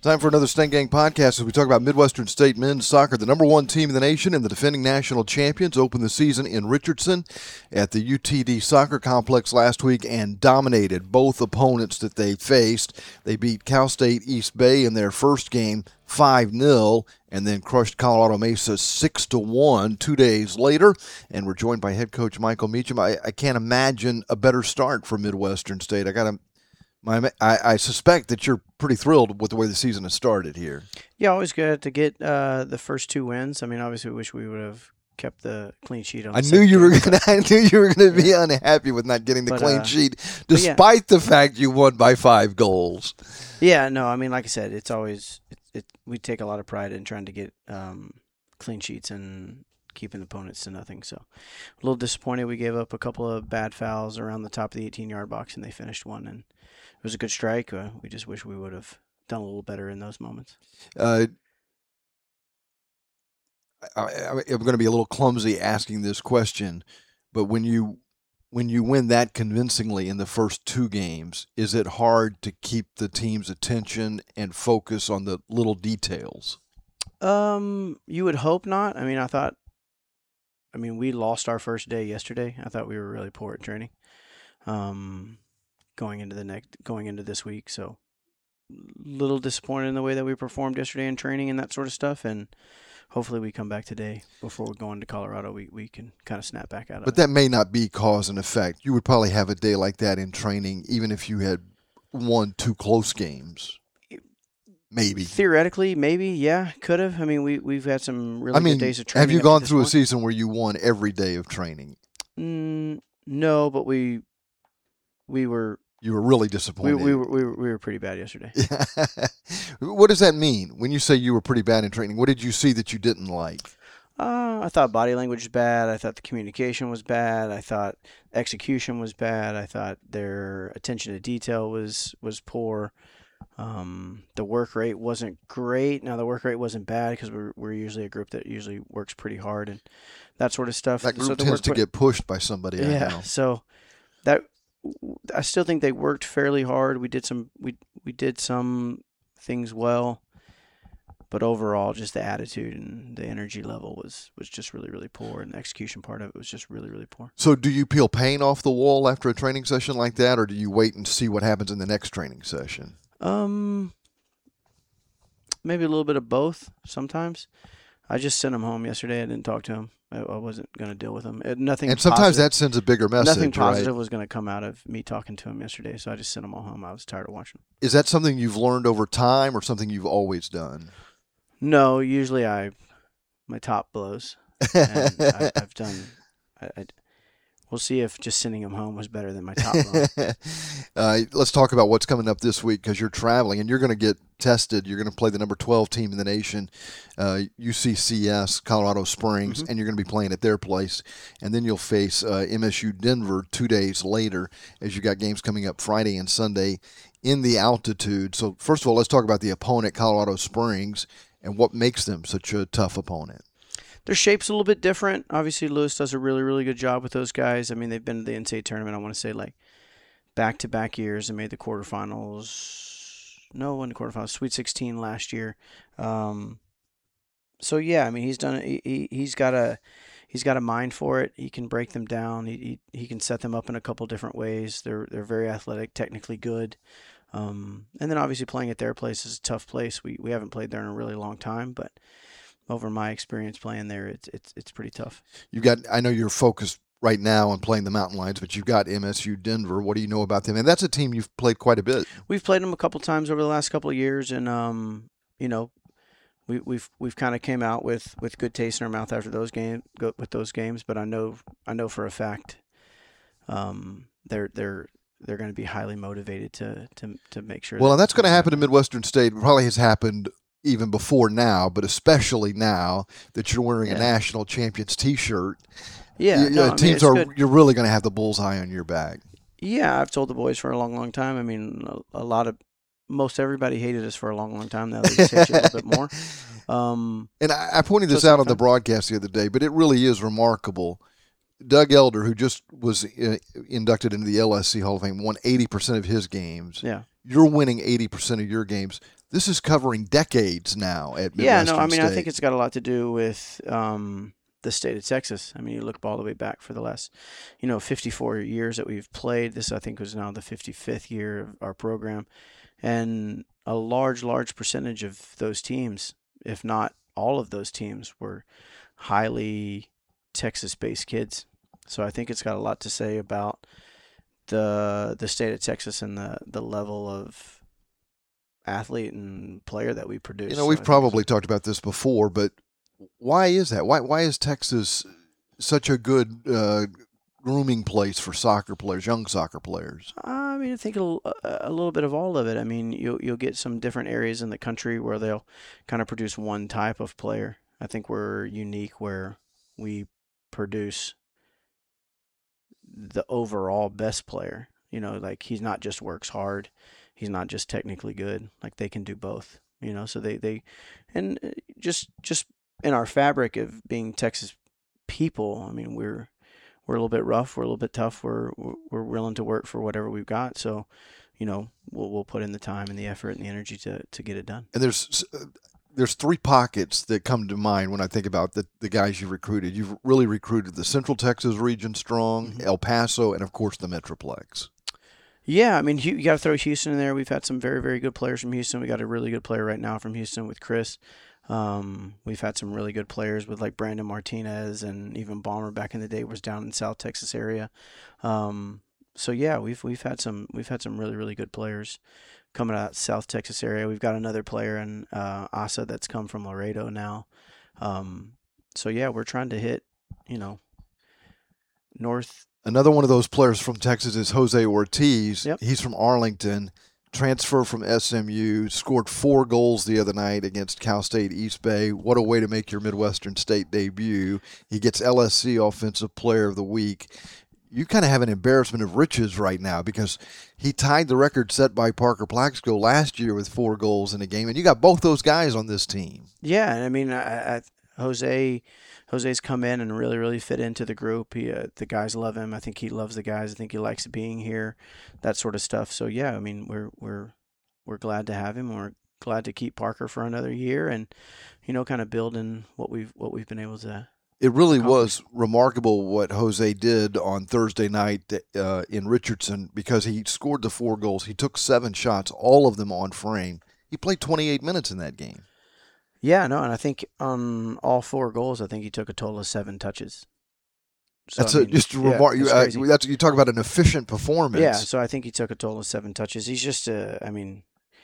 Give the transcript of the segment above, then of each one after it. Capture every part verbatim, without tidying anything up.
Time for another Sting Gang podcast as we talk about Midwestern State men's soccer. The number one team in the nation and the defending national champions opened the season in Richardson at the U T D Soccer Complex last week and dominated both opponents that they faced. They beat Cal State East Bay in their first game five nil and then crushed Colorado Mesa six to one two days later. And we're joined by head coach Michael Meacham. I, I can't imagine a better start for Midwestern State. I got to My, I, I suspect that you're pretty thrilled with the way the season has started here. Yeah, always good to get uh, the first two wins. I mean, obviously, we wish we would have kept the clean sheet on. I knew you were gonna. I knew you were gonna be unhappy with not getting the but, clean uh, sheet, despite yeah. the fact you won by five goals. Yeah, no, I mean, like I said, it's always it, it. We take a lot of pride in trying to get um, clean sheets and keeping opponents to nothing. So, a little disappointed. We gave up a couple of bad fouls around the top of the eighteen-yard box, and they finished one and. It was a good strike. Uh, we just wish we would have done a little better in those moments. Uh, I, I, I'm going to be a little clumsy asking this question, but when you when you win that convincingly in the first two games, is it hard to keep the team's attention and focus on the little details? Um, you would hope not. I mean, I thought. I mean, we lost our first day yesterday. I thought we were really poor at training. Um. Going into the next, going into this week, so little disappointed in the way that we performed yesterday in training and that sort of stuff, and hopefully we come back today before we go into Colorado. We we can kind of snap back out of it. But that may not be cause and effect. You would probably have a day like that in training, even if you had won two close games. Maybe theoretically, maybe yeah, could have. I mean, we we've had some really I mean, good days of training. Have you gone through point. a season where you won every day of training? Mm, no, but we we were. You were really disappointed. We, we, were, we, were, we were pretty bad yesterday. What does that mean? When you say you were pretty bad in training, what did you see that you didn't like? Uh, I thought body language was bad. I thought the communication was bad. I thought execution was bad. I thought their attention to detail was, was poor. Um, the work rate wasn't great. Now, the work rate wasn't bad because we're, we're usually a group that usually works pretty hard and that sort of stuff. That group so tends to get pushed by somebody. Yeah, I know. so that... I still think they worked fairly hard. We did some we we did some things well, but overall, just the attitude and the energy level was, was just really really poor, and the execution part of it was just really really poor. So, do you peel paint off the wall after a training session like that, or do you wait and see what happens in the next training session? Um, maybe a little bit of both. Sometimes, I just sent him home yesterday. I didn't talk to him. I wasn't going to deal with him. It, nothing. And sometimes positive, that sends a bigger message. Nothing positive right? was going to come out of me talking to him yesterday, so I just sent him all home. I was tired of watching. Is that something you've learned over time, or something you've always done? No, usually I, my top blows. And I, I've done. I, I, we'll see if just sending him home was better than my top blow. uh, let's talk about what's coming up this week because you're traveling and you're going to get tested. You're going to play the number twelve team in the nation, uh, U C C S, Colorado Springs, mm-hmm. and you're going to be playing at their place. And then you'll face uh, M S U Denver two days later as you got games coming up Friday and Sunday in the altitude. So first of all, let's talk about the opponent, Colorado Springs, and what makes them such a tough opponent. Their shape's a little bit different. Obviously, Lewis does a really, really good job with those guys. I mean, they've been to the N C A A tournament, I want to say, like, back-to-back years and made the quarterfinals. No, one the quarterfinals. Sweet sixteen last year. Um, so, yeah, I mean, he's done he, he, he's got a he's got a mind for it. He can break them down. He he, he can set them up in a couple different ways. They're, they're very athletic, technically good. Um, and then, obviously, playing at their place is a tough place. We, we haven't played there in a really long time, but over my experience playing there, it's it's it's pretty tough. You got. I know you're focused right now on playing the Mountain Lions, but you've got M S U Denver. What do you know about them? And that's a team you've played quite a bit. We've played them a couple times over the last couple of years, and um, you know, we, we've we've kind of came out with, with good taste in our mouth after those game with those games. But I know I know for a fact, um, they're they're. they're going to be highly motivated to to to make sure. Well, that and that's going to happen in Midwestern State. It probably has happened even before now, but especially now that you're wearing yeah. a national champions T-shirt. Yeah, you, no, uh, I mean, teams are good. You're really going to have the bullseye on your back. Yeah, I've told the boys for a long, long time. I mean, a, a lot of most everybody hated us for a long, long time. Now they just hate you a little bit more. Um, and I, I pointed this out on the broadcast the other day, but it really is remarkable. Doug Elder, who just was uh, inducted into the L S C Hall of Fame, won eighty percent of his games. Yeah. You're winning eighty percent of your games. this is covering decades now at Midwestern Yeah, no, I mean, State. I think it's got a lot to do with um, the state of Texas. I mean, you look all the way back for the last, you know, fifty-four years that we've played. This, I think, was now the fifty-fifth year of our program. And a large, large percentage of those teams, if not all of those teams, were highly Texas-based kids. So I think it's got a lot to say about the the state of Texas and the, the level of athlete and player that we produce. You know, So we've I think probably talked about this before, but why is that? Why why is Texas such a good uh, grooming place for soccer players, young soccer players? I mean, I think a, a little bit of all of it. I mean, you'll you'll get some different areas in the country where they'll kind of produce one type of player. I think we're unique where we produce the overall best player. You know, like he's not just works hard, he's not just technically good. Like they can do both. You know, so they they and uh, just just in our fabric of being Texas people. I mean, we're we're a little bit rough, we're a little bit tough, we're we're willing to work for whatever we've got. So, you know, we'll we'll put in the time and the effort and the energy to to get it done. And there's there's three pockets that come to mind when I think about the, the guys you recruited. You've really recruited the Central Texas region strong, mm-hmm. El Paso, and of course the Metroplex. Yeah, I mean, you got to throw Houston in there. We've had some very, very good players from Houston. We got a really good player right now from Houston with Chris. Um, we've had some really good players with like Brandon Martinez, and even Bomber back in the day was down in South Texas area. Um, so yeah, we've we've had some we've had some really really good players coming out of South Texas area. We've got another player in uh, Asa that's come from Laredo now. Um, so yeah, we're trying to hit, you know, north. Another one of those players from Texas is Jose Ortiz. Yep. He's from Arlington, transfer from S M U, scored four goals the other night against Cal State East Bay. What a way to make your Midwestern State debut. He gets L S C Offensive Player of the Week. You kind of have an embarrassment of riches right now because he tied the record set by Parker Plaxico last year with four goals in a game, and you got both those guys on this team. Yeah, I mean, I, I, Jose, Jose's come in and really, really fit into the group. He, uh, the guys love him. I think he loves the guys. I think he likes being here, that sort of stuff. So yeah, I mean, we're we're we're glad to have him. We're glad to keep Parker for another year, and you know, kind of building what we've what we've been able to. It really was remarkable what Jose did on Thursday night uh, in Richardson because he scored the four goals. He took seven shots, all of them on frame. He played twenty-eight minutes in that game. Yeah, no, and I think on all four goals, I think he took a total of seven touches. So, that's I a, mean, just a yeah, remark. You, uh, crazy. that's you talk about an efficient performance. Yeah, so I think he took a total of seven touches. He's just a, I mean,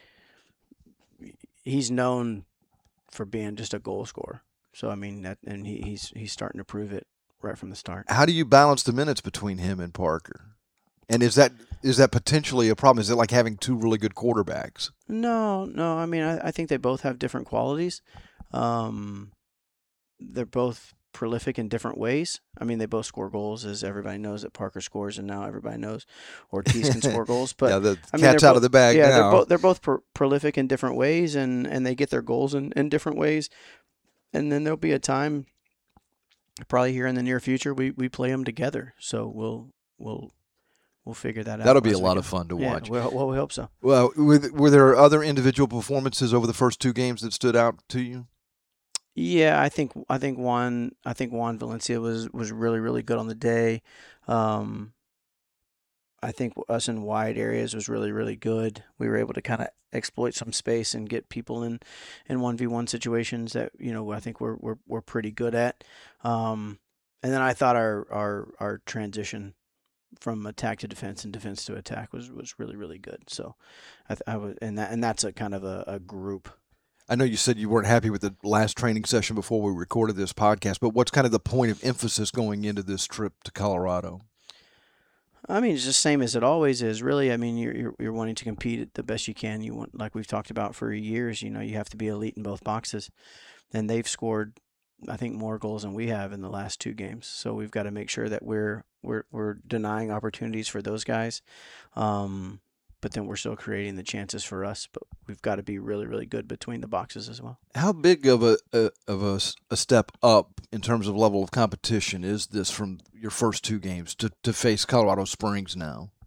he's known for being just a goal scorer. So I mean, that, and he, he's he's starting to prove it right from the start. How do you balance the minutes between him and Parker? And is that is that potentially a problem? Is it like having two really good quarterbacks? No, no. I mean, I, I think they both have different qualities. Um, they're both prolific in different ways. I mean, they both score goals, as everybody knows that Parker scores, and now everybody knows Ortiz can score goals. But yeah, the I mean, cat's out both, of the bag yeah, now. they're both they're both pro- prolific in different ways, and, and they get their goals in, in different ways. And then there'll be a time, probably here in the near future, we, we play them together. So we'll we'll we'll figure that out. That'll be a lot of fun to yeah, watch. Well, well, we hope so. Well, were, were there other individual performances over the first two games that stood out to you? Yeah, I think I think Juan I think Juan Valencia was, was really really good on the day. Um, I think us in wide areas was really really good. We were able to kind of exploit some space and get people in in one v one situations that, you know, I think we're we're we're pretty good at. Um, and then I thought our our our transition from attack to defense and defense to attack was, was really really good. So I, I was and that and that's a kind of a, a group. I know you said you weren't happy with the last training session before we recorded this podcast, but what's kind of the point of emphasis going into this trip to Colorado? I mean, it's the same as it always is, really. I mean, you're, you're you're wanting to compete the best you can. You want, like we've talked about for years, you know, you have to be elite in both boxes. And they've scored, I think, more goals than we have in the last two games. So we've got to make sure that we're we're we're denying opportunities for those guys. Um, but then we're still creating the chances for us. But we've got to be really, really good between the boxes as well. How big of a, a of a, a step up in terms of level of competition is this from your first two games to, to face Colorado Springs now?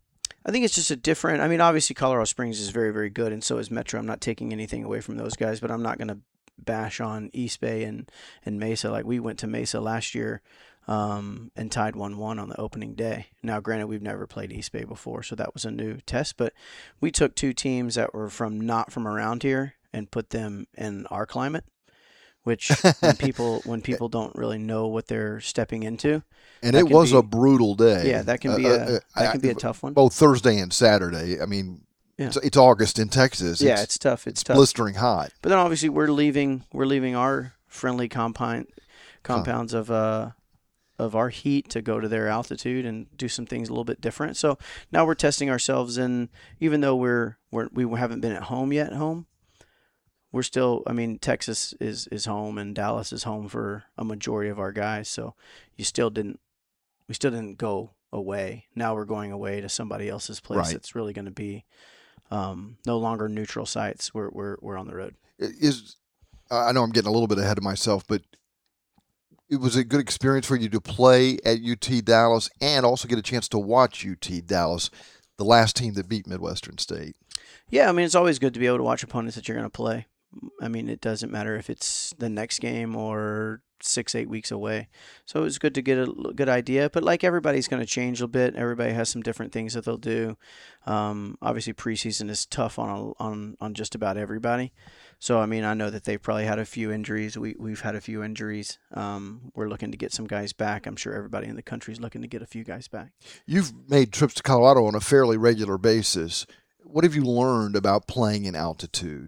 I think it's just a different. I mean, obviously Colorado Springs is very, very good, and so is Metro. I'm not taking anything away from those guys, but I'm not going to bash on East Bay and, and Mesa. Like, we went to Mesa last year um, and tied one one on the opening day. Now, granted, we've never played East Bay before, so that was a new test. But we took two teams that were from not from around here and put them in our climate, which when people when people don't really know what they're stepping into. And it was be, a brutal day. Yeah, that can be uh, a uh, that can be a tough one. Both Thursday and Saturday. I mean, yeah. it's, it's August in Texas. Yeah, it's, it's tough. It's, it's tough. blistering hot. But then obviously we're leaving we're leaving our friendly compound compounds huh. of uh of our heat to go to their altitude and do some things a little bit different. So now we're testing ourselves, and even though we're, we're we haven't been at home yet, home. We're still, I mean, Texas is, is home and Dallas is home for a majority of our guys. So you still didn't, we still didn't go away. Now we're going away to somebody else's place. Right. It's really going to be um, no longer neutral sites. We're, we're, we're on the road. Is, I know I'm getting a little bit ahead of myself, but it was a good experience for you to play at U T Dallas and also get a chance to watch U T Dallas, the last team that beat Midwestern State. Yeah. I mean, it's always good to be able to watch opponents that you're going to play. I mean, it doesn't matter if it's the next game or six, eight weeks away. So it was good to get a good idea. But like everybody's going to change a bit. Everybody has some different things that they'll do. Um, obviously, preseason is tough on a, on on just about everybody. So I mean, I know that they've probably had a few injuries. We we've had a few injuries. Um, we're looking to get some guys back. I'm sure everybody in the country is looking to get a few guys back. You've made trips to Colorado on a fairly regular basis. What have you learned about playing in altitude?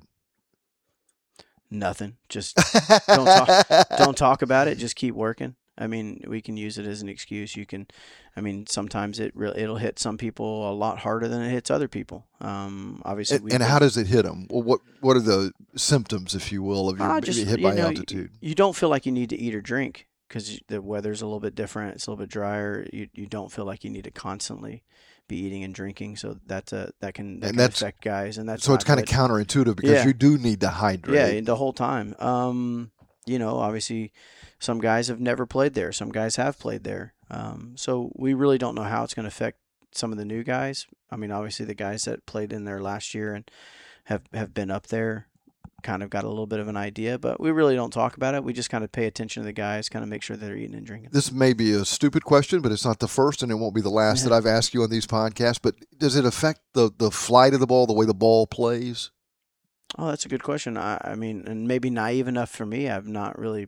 Nothing. Just don't talk, don't talk about it. Just keep working. I mean, we can use it as an excuse. You can, I mean, sometimes it really it'll hit some people a lot harder than it hits other people. Um, obviously. And, and how does it hit them? Well, what what are the symptoms, if you will, of your uh, just, hit you by know, altitude? You, you don't feel like you need to eat or drink because the weather's a little bit different. It's a little bit drier. You you don't feel like you need to constantly be eating and drinking, so that uh, that can, that and can that's, affect guys, and that's so it's kind of counterintuitive because yeah. you do need to hydrate. Yeah, the whole time. Um, you know, obviously, some guys have never played there. Some guys have played there. Um, so we really don't know how it's going to affect some of the new guys. I mean, obviously, the guys that played in there last year and have have been up there kind of got a little bit of an idea, but we really don't talk about it. We just kind of pay attention to the guys, kind of make sure they're eating and drinking. This may be a stupid question, but it's not the first and it won't be the last yeah. that I've asked you on these podcasts, but does it affect the, the flight of the ball, the way the ball plays? Oh, that's a good question. I, I mean, and maybe naive enough for me, I've not really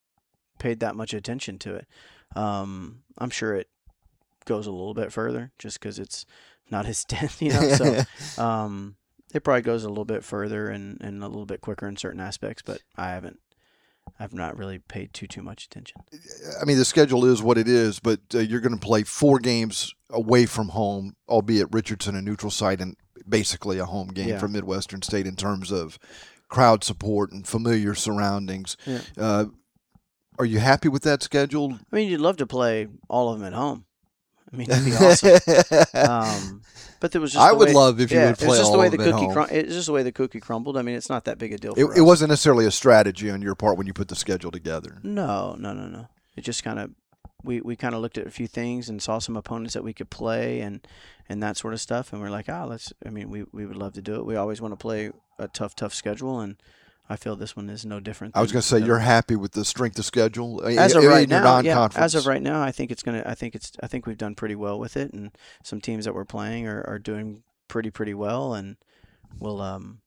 paid that much attention to it. Um, I'm sure it goes a little bit further just because it's not as dense, you know, so um, it probably goes a little bit further and, and a little bit quicker in certain aspects, but I haven't, I've not really paid too, too much attention. I mean, the schedule is what it is, but uh, you're going to play four games away from home, albeit Richardson, a neutral site, and basically a home game yeah. for Midwestern State in terms of crowd support and familiar surroundings. Yeah. Uh, are you happy with that schedule? I mean, you'd love to play all of them at home. I mean, that'd be awesome. um, but there was just I the would way, love if you yeah, would play it's just all the way of the them at cookie home. crum- It's just the way the cookie crumbled. I mean, it's not that big a deal for it, us. It wasn't necessarily a strategy on your part when you put the schedule together. No, no, no, no. It just kind of we, we kind of looked at a few things and saw some opponents that we could play and and that sort of stuff, and we're like, ah, let's. I mean, we we would love to do it. We always want to play a tough, tough schedule, and I feel this one is no different. I was going to say you're happy with the strength of schedule as of right now. Yeah, as as of right now, I think it's gonna. I think it's. I think we've done pretty well with it, and some teams that we're playing are, are doing pretty pretty well, and we'll um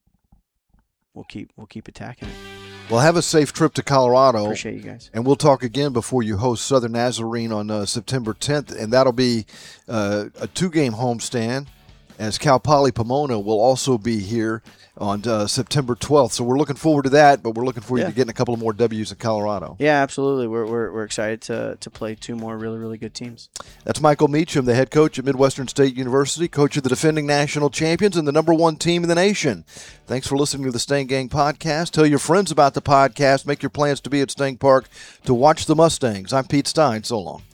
we'll keep we'll keep attacking it. Well, have a safe trip to Colorado. Appreciate you guys. And we'll talk again before you host Southern Nazarene on uh, September tenth, and that'll be uh, a two-game homestand, as Cal Poly Pomona will also be here on uh, September twelfth. So we're looking forward to that, but we're looking forward yeah. to getting a couple of more W's in Colorado. Yeah, absolutely. We're we're we're excited to to play two more really really good teams. That's Michael Meacham, the head coach at Midwestern State University, coach of the defending national champions and the number one team in the nation. Thanks for listening to the Stank Gang podcast. Tell your friends about the podcast. Make your plans to be at Stank Park to watch the Mustangs. I'm Pete Stein. So long.